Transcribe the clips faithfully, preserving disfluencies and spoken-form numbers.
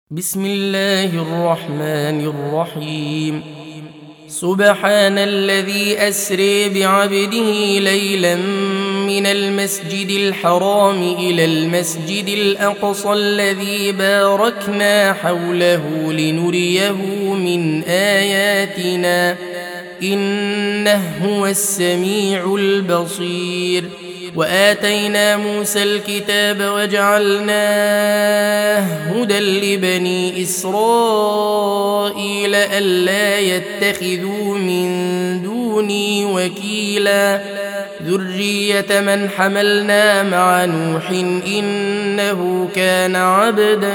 بسم الله الرحمن الرحيم. سبحان الذي أسري بعبده ليلا من المسجد الحرام إلى المسجد الأقصى الذي باركنا حوله لنريه من آياتنا إنه هو السميع البصير. وآتينا موسى الكتاب وجعلناه هدى لبني إسرائيل ألا يتخذوا من دوني وكيلا ذرية من حملنا مع نوح إنه كان عبدا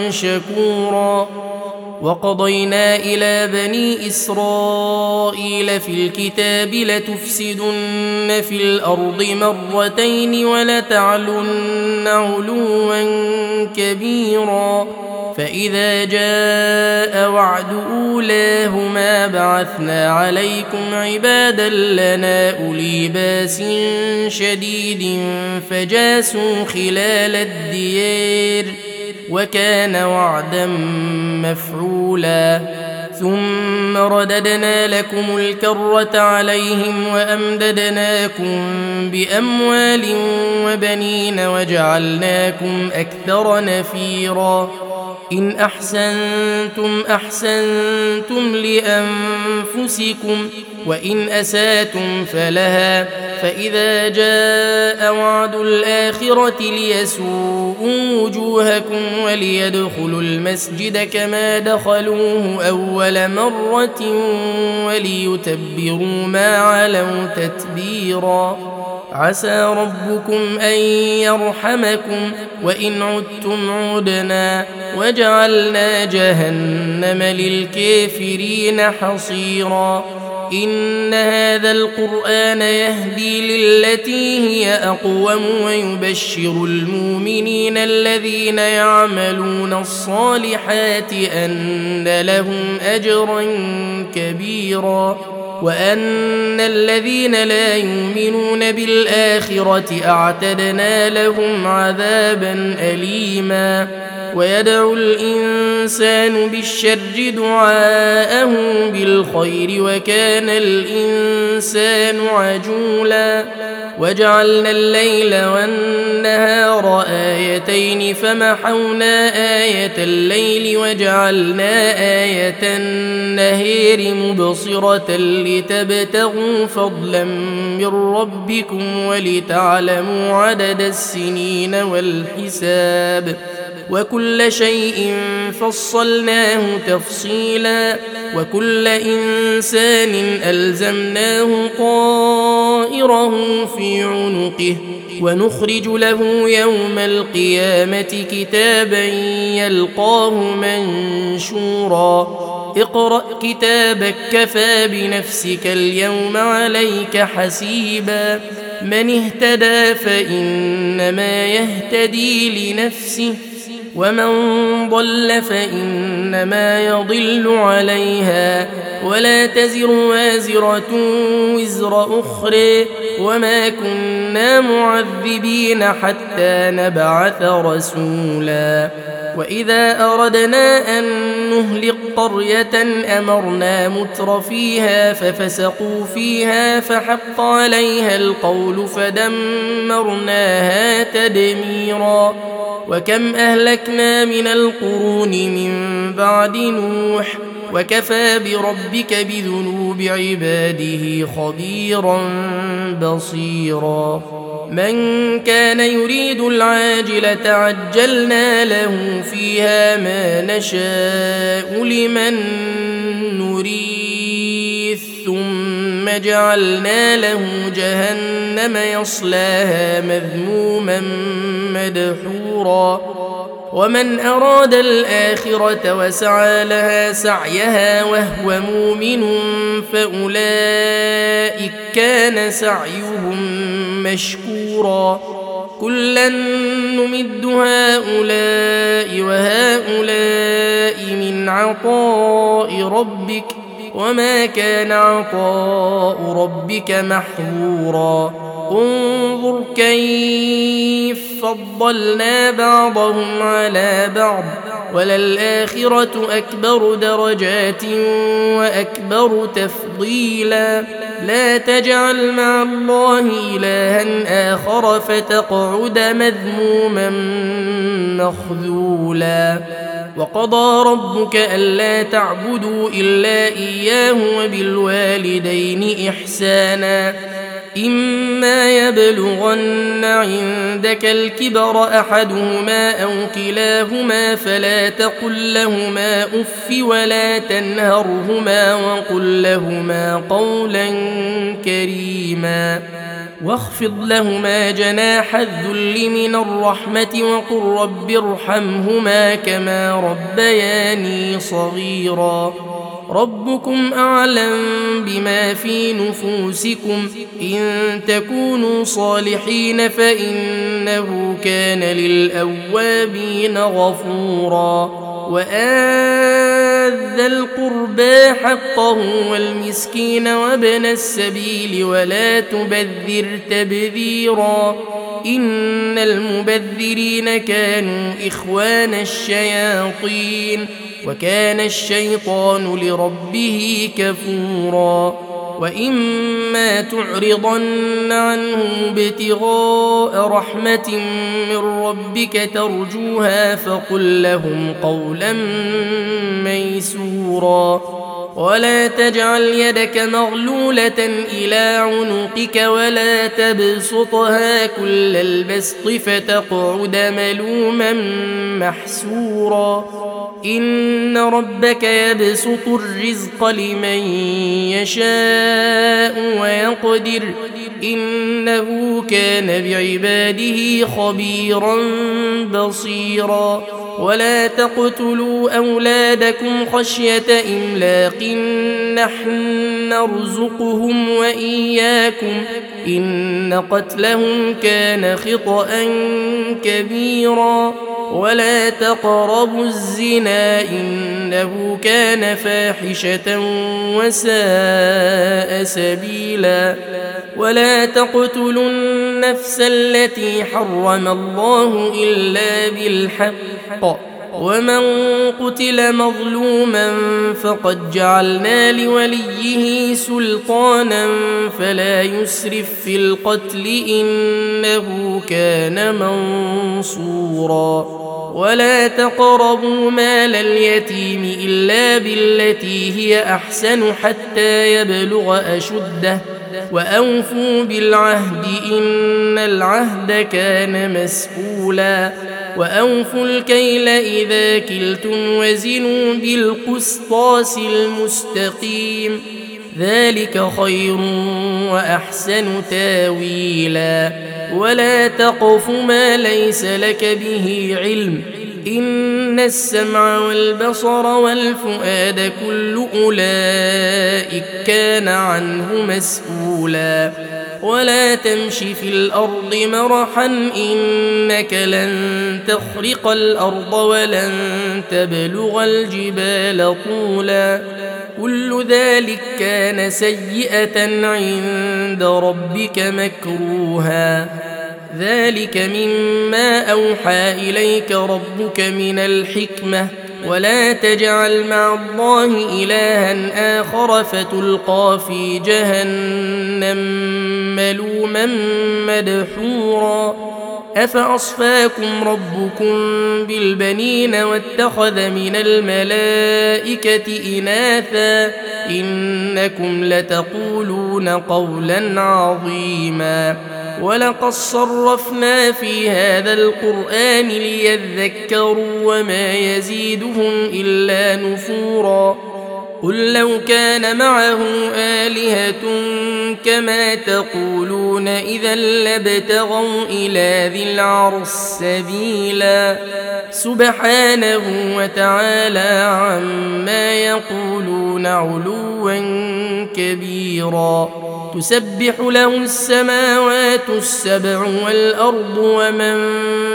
شكورا. وقضينا إلى بني إسرائيل في الكتاب لتفسدن في الأرض مرتين ولتعلن علوا كبيرا فإذا جاء وعد أولاهما بعثنا عليكم عبادا لنا أولي باس شديد فجاسوا خلال الديار وكان وعدا مفعولا. ثم رددنا لكم الكرة عليهم وأمددناكم بأموال وبنين وجعلناكم أكثر نفيرا. إن أحسنتم أحسنتم لأنفسكم وإن أساتم فلها فإذا جاء وعد الآخرة ليسوءوا وجوهكم وليدخلوا المسجد كما دخلوه أول مرة وليتبروا ما علوا تتبيرا. عسى ربكم أن يرحمكم وإن عدتم عدنا وجعلنا جهنم للكافرين حصيرا. إن هذا القرآن يهدي للتي هي أقوم ويبشر المؤمنين الذين يعملون الصالحات أن لهم أجرا كبيرا وأن الذين لا يؤمنون بالآخرة أعتدنا لهم عذابا أليما. ويدعو الإنسان بالشر دعاءه بالخير وكان الإنسان عجولا. وجعلنا الليل والنهار آيتين فمحونا آية الليل وجعلنا آية النهار مبصرة لتبتغوا فضلا من ربكم ولتعلموا عدد السنين والحساب وكل شيء فصلناه تفصيلا. وكل إنسان ألزمناه طائره في عنقه ونخرج له يوم القيامة كتابا يلقاه منشورا. اقرأ كتابك كفى بنفسك اليوم عليك حسيبا. من اهتدى فإنما يهتدي لنفسه ومن ضل فإنما يضل عليها ولا تزر وازرة وزر أخرى وما كنا معذبين حتى نبعث رسولا. وإذا أردنا أن نهلك قرية أمرنا متر فيها ففسقوا فيها فحق عليها القول فدمرناها تدميرا. وكم أهلكنا من القرون من بعد نوح وكفى بربك بذنوب عباده خبيرا بصيرا. من كان يريد العاجلة عجلنا له فيها ما نشاء لمن نريد ثم جعلنا له جهنم يصلاها مذموما مدحورا. ومن أراد الآخرة وسعى لها سعيها وهو مؤمن فأولئك كان سعيهم مشكورا. كلا نمد هؤلاء وهؤلاء من عطاء ربك وما كان عطاء ربك محظورا. انظر كيف فضلنا بعضهم على بعض وللآخرة أكبر درجات وأكبر تفضيلا لا تجعل مع الله إلها آخر فتقعد مذموما مخذولا وقضى ربك ألا تعبدوا إلا إياه وبالوالدين إحسانا إما يبلغن عندك الكبر أحدهما أو كلاهما فلا تقل لهما أف ولا تنهرهما وقل لهما قولا كريما واخفض لهما جناح الذل من الرحمة وقل رب ارحمهما كما ربياني صغيرا ربكم أعلم بما في نفوسكم إن تكونوا صالحين فإنه كان للأوابين غفورا وآت ذا القربى حقه والمسكين وابن السبيل ولا تبذر تبذيرا إن المبذرين كانوا إخوان الشياطين وكان الشيطان لربه كفورا وإما تعرضن عنهم ابتغاء رحمة من ربك ترجوها فقل لهم قولا ميسورا ولا تجعل يدك مغلولة إلى عنقك ولا تبسطها كل البسط فتقعد ملوما محسورا إن ربك يبسط الرزق لمن يشاء ويقدر إنه كان بعباده خبيرا بصيرا ولا تقتلوا أولادكم خشية إملاق نحن نرزقهم وإياكم إن قتلهم كان خطأ كبيرا ولا تقربوا الزنا إنه كان فاحشة وساء سبيلا ولا تقتلوا النفس التي حرم الله إلا بالحق ومن قتل مظلوما فقد جعلنا لوليه سلطانا فلا يسرف في القتل إنه كان منصورا ولا تقربوا مال اليتيم إلا بالتي هي أحسن حتى يبلغ أشده وأوفوا بالعهد إن العهد كان مسؤولا وأوفوا الكيل إذا كلتم وزنوا بالقسطاس المستقيم ذلك خير وأحسن تاويلا ولا تقف ما ليس لك به علم إن السمع والبصر والفؤاد كل أولئك كان عنه مسؤولا ولا تمش في الأرض مرحا إنك لن تخرق الأرض ولن تبلغ الجبال طولا كل ذلك كان سيئة عند ربك مكروها ذلك مما أوحى إليك ربك من الحكمة ولا تجعل مع الله إلها آخر فتلقى في جهنم ملوما مدحورا أفأصفاكم ربكم بالبنين واتخذ من الملائكة إناثا إنكم لتقولون قولا عظيما ولقد صرفنا في هذا القرآن ليذكروا وما يزيدهم إلا نفورا قل لو كان معه آلهة كما تقولون إذا لابتغوا إلى ذي العرش سبيلا سبحانه وتعالى عما يقولون علوا كبيرا تسبح له السماوات السبع والأرض ومن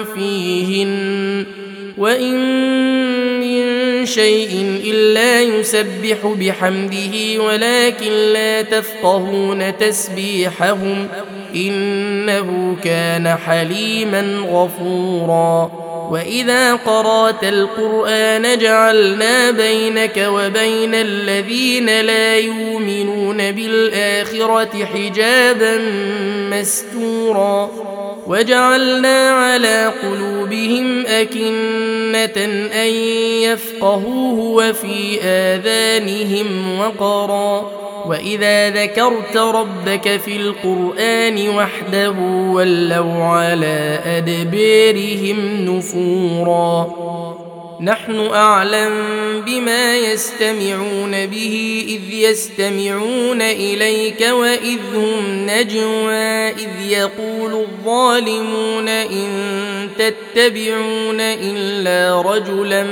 فيهن وإن من شيء إلا يسبح بحمده ولكن لا تفقهون تسبيحهم إنه كان حليما غفورا وإذا قرأت القرآن جعلنا بينك وبين الذين لا يؤمنون بالآخرة حجابا مستورا وجعلنا على قلوبهم أكنة أن يفقهوه وفي آذانهم وقرا وإذا ذكرت ربك في القرآن وحده ولوا على أدبارهم نفورا نحن أعلم بما يستمعون به إذ يستمعون إليك وإذ هم نجوى إذ يقول الظالمون إن تتبعون إلا رجلا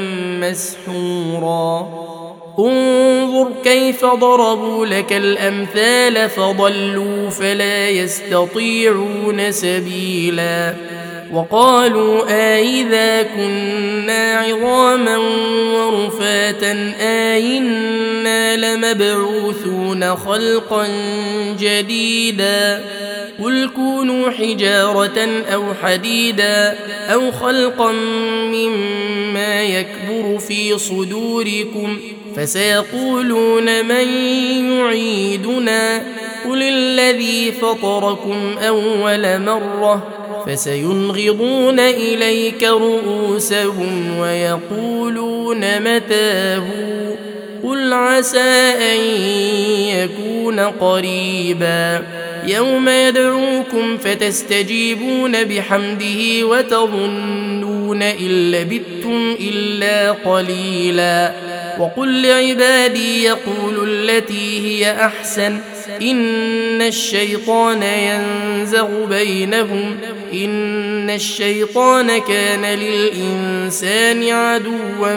مسحورا انظر كيف ضربوا لك الأمثال فضلوا فلا يستطيعون سبيلا وقالوا أئذا كنا عظاما ورفاتا أئنا لمبعوثون خلقا جديدا قل كونوا حجارة أو حديدا أو خلقا مما يكبر في صدوركم فسيقولون من يعيدنا قل الذي فطركم أول مرة فسينغضون إليك رؤوسهم ويقولون متاه قل عسى أن يكون قريبا يوم يدعوكم فتستجيبون بحمده وتظنون إن لبثتم إلا قليلا وقل لعبادي يقولوا التي هي أحسن إن الشيطان ينزغ بينهم إن الشيطان كان للإنسان عدوا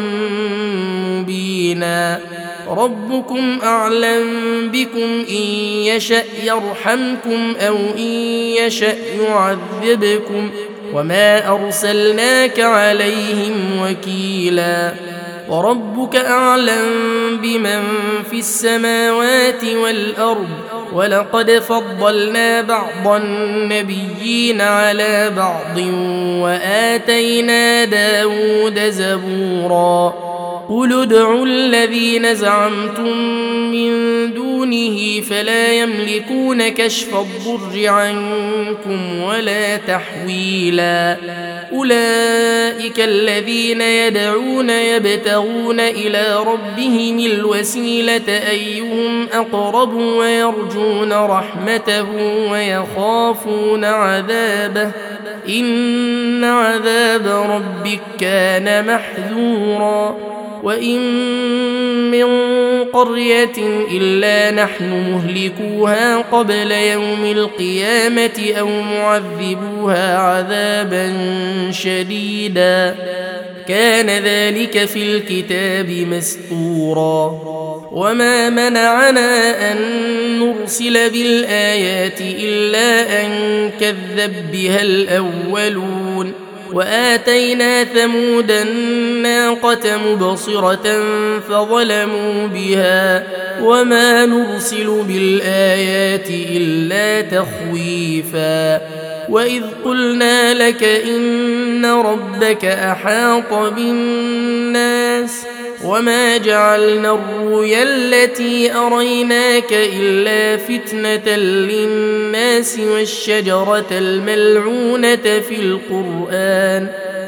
مبينا ربكم أعلم بكم إن يشأ يرحمكم أو إن يشأ يعذبكم وما أرسلناك عليهم وكيلا وربك أعلم بمن في السماوات والأرض ولقد فضلنا بعض النبيين على بعض وآتينا داود زبورا قل ادعوا الذين زعمتم من دونه فلا يملكون كشف الضر عنكم ولا تحويلا أولئك الذين يدعون يبتغون إلى ربهم الوسيلة أيهم أقرب ويرجون رحمته ويخافون عذابه إن عذاب ربك كان محذورا وإن من قرية إلا نحن مهلكوها قبل يوم القيامة أو معذبوها عذابا شديدا كان ذلك في الكتاب مسطورا وما منعنا أن نرسل بالآيات إلا أن كذب بها الأولون وآتينا ثمود الناقة مبصرة فظلموا بها وما نرسل بالآيات إلا تخويفا وإذ قلنا لك إن ربك أحاط بالناس وما جعلنا الرؤيا التي أريناك إلا فتنة للناس والشجرة الملعونة في القرآن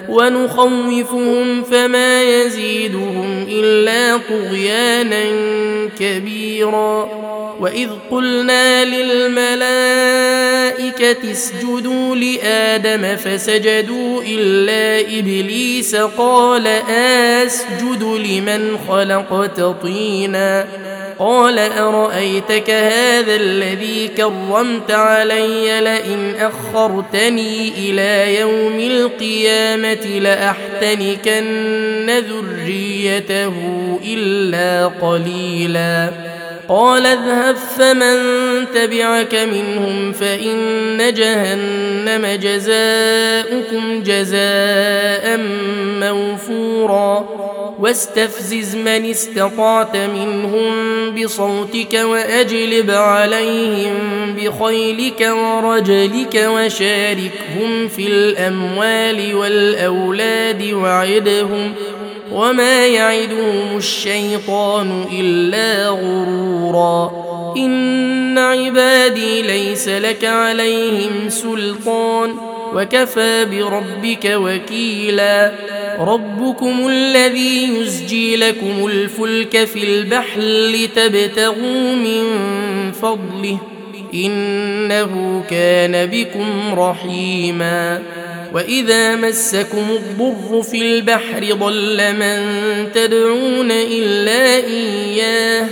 ونخوفهم فما يزيدهم إلا طغيانا كبيرا وإذ قلنا للملائكة اسجدوا لآدم فسجدوا إلا إبليس قال أسجد لمن خلقت طينا قال أرأيتك هذا الذي كرمت علي لئن أخرتني إلى يوم القيامة لأحتنكن ذريته إلا قليلا قال اذهب فمن تبعك منهم فإن جهنم جزاؤكم جزاء موفورا واستفزز من استطعت منهم بصوتك وأجلب عليهم بخيلك ورجلك وشاركهم في الأموال والأولاد وعدهم وما يعدهم الشيطان إلا غرورا إن عبادي ليس لك عليهم سلطان وكفى بربك وكيلا ربكم الذي يزجي لكم الفلك في البحر لتبتغوا من فضله إنه كان بكم رحيما وإذا مسكم الضر في البحر ضل من تدعون إلا إياه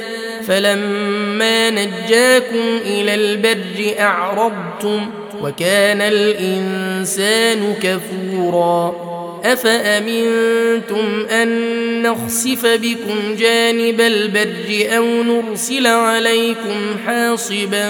فلما نجاكم إلى البر أعرضتم وكان الإنسان كفورا أفأمنتم أن نخسف بكم جانب البر أو نرسل عليكم حاصبا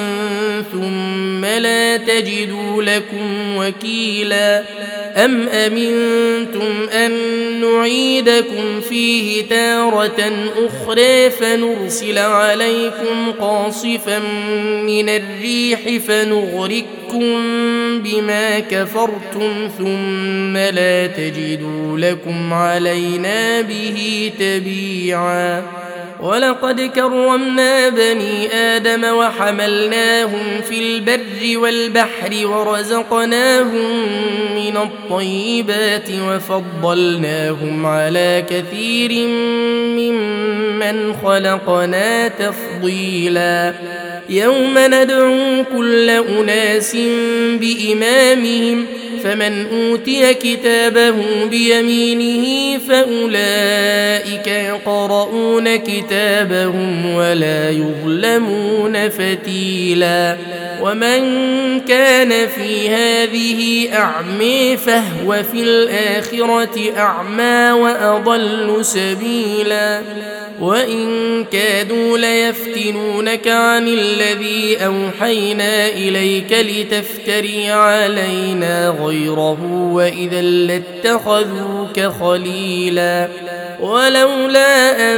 ثم لا تجدوا لكم وكيلا أم أمنتم أن نعيدكم فيه تارة أخرى فنرسل عليكم قاصفا من الريح فنغرقكم بما كفرتم ثم لا تجدوا لكم علينا به تبيعا ولقد كرمنا بني آدم وحملناهم في البر والبحر ورزقناهم من الطيبات وفضلناهم على كثير ممن خلقنا تفضيلا يوم ندعو كل أناس بإمامهم فمن أوتي كتابه بيمينه فأولئك يقرؤون كتابهم ولا يظلمون فتيلا ومن كان في هذه أعمى فهو في الآخرة أعمى وأضل سبيلا وإن كادوا ليفتنونك عن الذي أوحينا إليك لتفتري علينا غيره وإذا لاتخذوك خليلا ولولا أن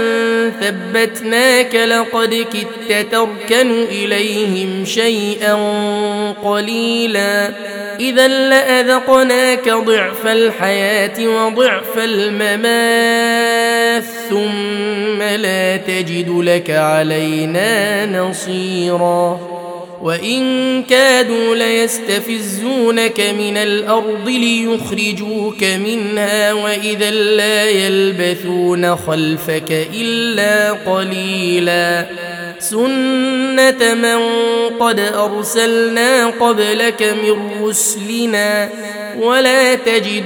ثبتناك لقد كدت تركن إليهم شيئا قليلا إذا لأذقناك ضعف الحياة وضعف الممات ثم لا تجد لك علينا نصيرا وإن كادوا ليستفزونك من الأرض ليخرجوك منها وإذا لا يلبثون خلفك إلا قليلا سنة من قد أرسلنا قبلك من رسلنا ولا تجد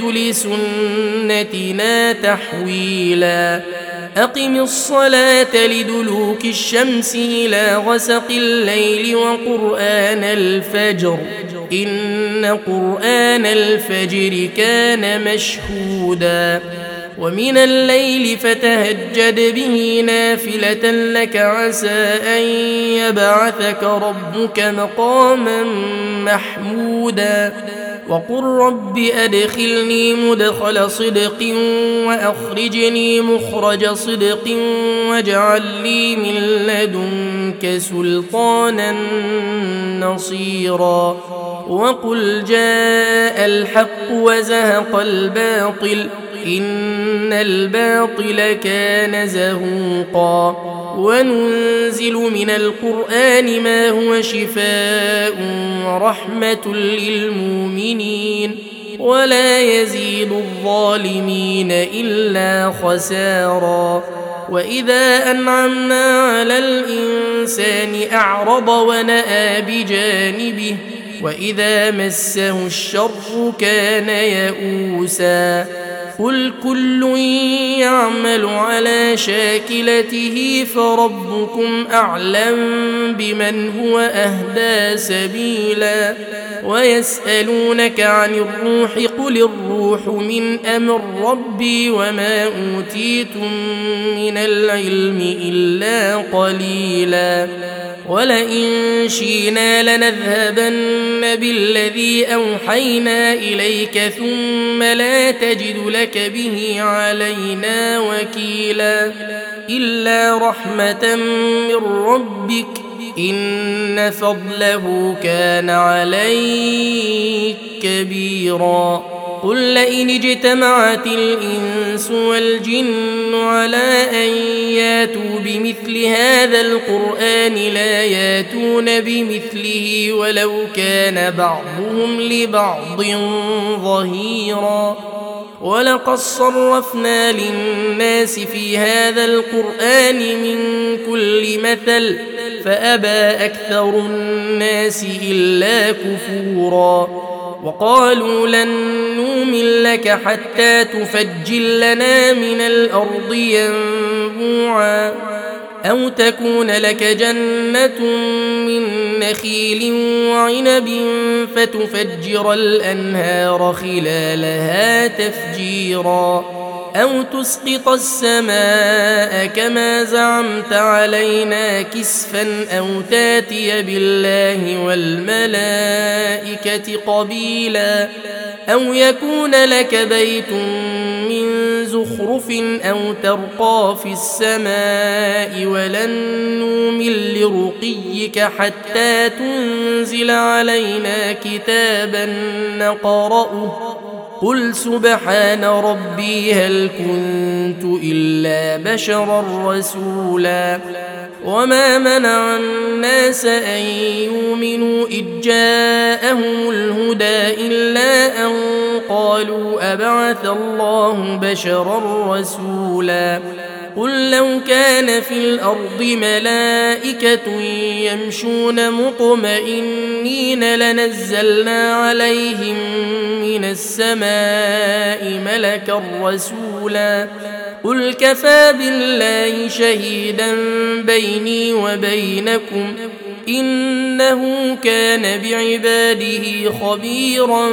لسنتنا تحويلا أقم الصلاة لدلوك الشمس إلى غسق الليل وقرآن الفجر إن قرآن الفجر كان مشهودا ومن الليل فتهجد به نافلة لك عسى أن يبعثك ربك مقاما محمودا وقل رب أدخلني مدخل صدق وأخرجني مخرج صدق واجعل لي من لدنك سلطانا نصيرا وقل جاء الحق وزهق الباطل إن الباطل كان زهوقا وننزل من القرآن ما هو شفاء ورحمة للمؤمنين ولا يزيد الظالمين إلا خسارا وإذا أنعمنا على الإنسان أعرض ونأى بجانبه وإذا مسه الشر كان يئوسا قل كل يعمل على شاكلته فربكم أعلم بمن هو أهدى سبيلا ويسألونك عن الروح قل الروح من أمر ربي وما أوتيتم من العلم إلا قليلا ولئن شئنا لنذهبن بالذي أوحينا إليك ثم لا تجد لك به علينا وكيلا إلا رحمة من ربك إن فضله كان عليك كبيرا. قل لئن اجتمعت الإنس والجن على أن ياتوا بمثل هذا القرآن لا ياتون بمثله ولو كان بعضهم لبعض ظهيرا. ولقد صرفنا للناس في هذا القرآن من كل مثل فأبى أكثر الناس إلا كفورا. وقالوا لن نؤمن لك حتى تفجر لنا من الأرض ينبوعا أو تكون لك جنة من نخيل وعنب فتفجر الأنهار خلالها تفجيرا أو تسقط السماء كما زعمت علينا كسفا أو تاتي بالله والملائكة قبيلا أو يكون لك بيت من زخرف أو ترقى في السماء ولن نؤمن لرقيك حتى تنزل علينا كتابا نقرأه قل سبحان ربي هل كنت إلا بشرا رسولا. وما منع الناس أن يؤمنوا إذ جاءهم الهدى إلا أن قالوا أبعث الله بشرا رسولا. قل لو كان في الأرض ملائكة يمشون مطمئنين لنزلنا عليهم من السماء ملكا رسولا. قل كفى بالله شهيدا بيني وبينكم إنه كان بعباده خبيرا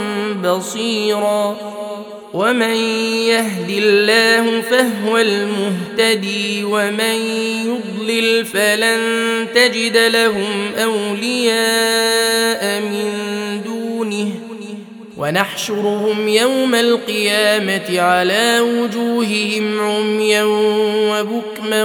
بصيرا. ومن يهد الله فهو المهتدي ومن يضلل فلن تجد لهم أولياء من دونه ونحشرهم يوم القيامة على وجوههم عميا وبكما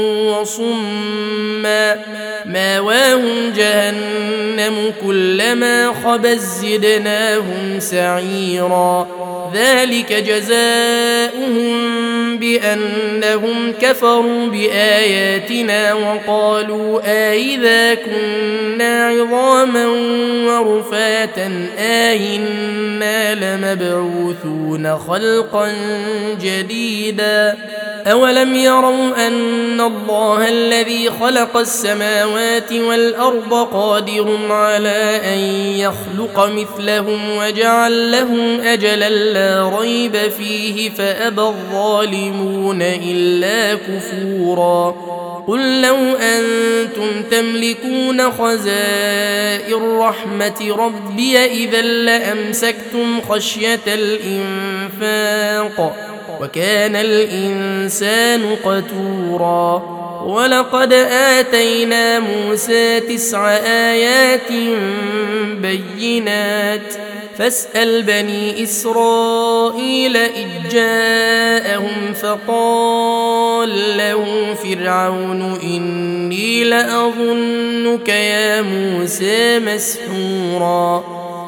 وصما ماواهم جهنم كلما خبت زدناهم سعيرا ذلك جزاؤهم بأنهم كفروا بآياتنا وقالوا أئذا كنا عظاما ورفاتا أئنا لمبعوثون خلقا جديدا أولم يروا أن الله الذي خلق السماوات والأرض قادر على أن يخلق مثلهم وجعل لهم أجلا لا ريب فيه فأبى الظالمون إلا كفورا. قل لو أنتم تملكون خزائن رحمة ربي إذا لأمسكتم خشية الإنفاق وكان الإنسان قتورا. ولقد آتينا موسى تسع آيات بينات فاسأل بني إسرائيل إذ جاءهم فقال له فرعون إني لأظنك يا موسى مسحورا.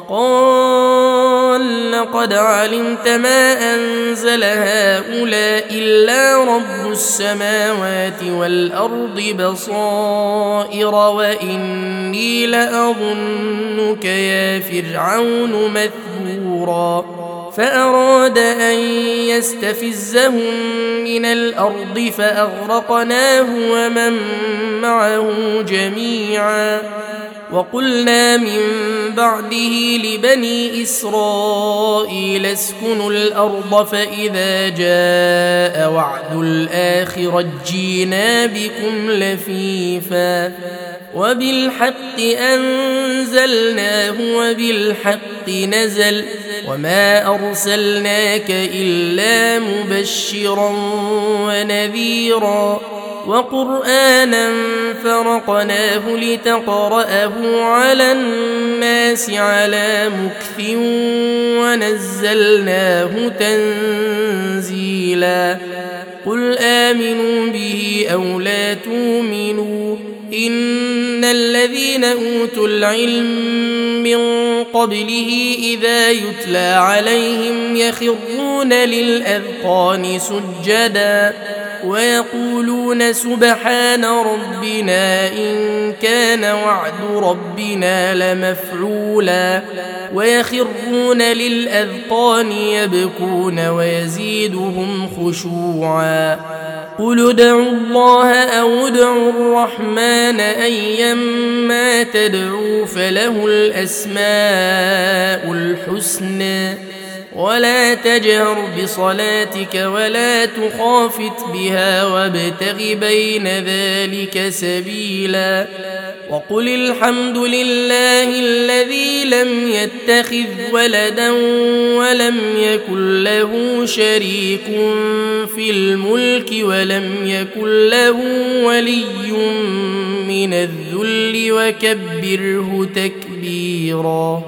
قال لقد علمت ما أنزل هؤلاء إلا رب السماوات والأرض بصائر وإني لأظنك يا فرعون مثبورا. فأراد أن يستفزهم من الأرض فأغرقناه ومن معه جميعا. وقلنا من بعده لبني إسرائيل اسكنوا الأرض فإذا جاء وعد الآخرة جينا بكم لفيفا وبالحق أنزلناه وبالحق نزل وما أرسلناك إلا مبشرا ونذيرا وقرآنا فرقناه لتقرأه على الناس على مكث ونزلناه تنزيلا قل آمنوا به أو لا تؤمنوا إن الذين أوتوا العلم من قبله إذا يتلى عليهم يخرون للأذقان سجدا ويقولون سبحان ربنا إن كان وعد ربنا لمفعولا ويخرون للأذقان يبكون ويزيدهم خشوعا قل ادعوا الله أو ادعوا الرحمن أيما تدعوا فله الأسماء الحسنى ولا تجهر بصلاتك ولا تخافت بها وابتغ بين ذلك سبيلا وقل الحمد لله الذي لم يتخذ ولدا ولم يكن له شريك في الملك ولم يكن له ولي من الذل وكبره تكبيرا.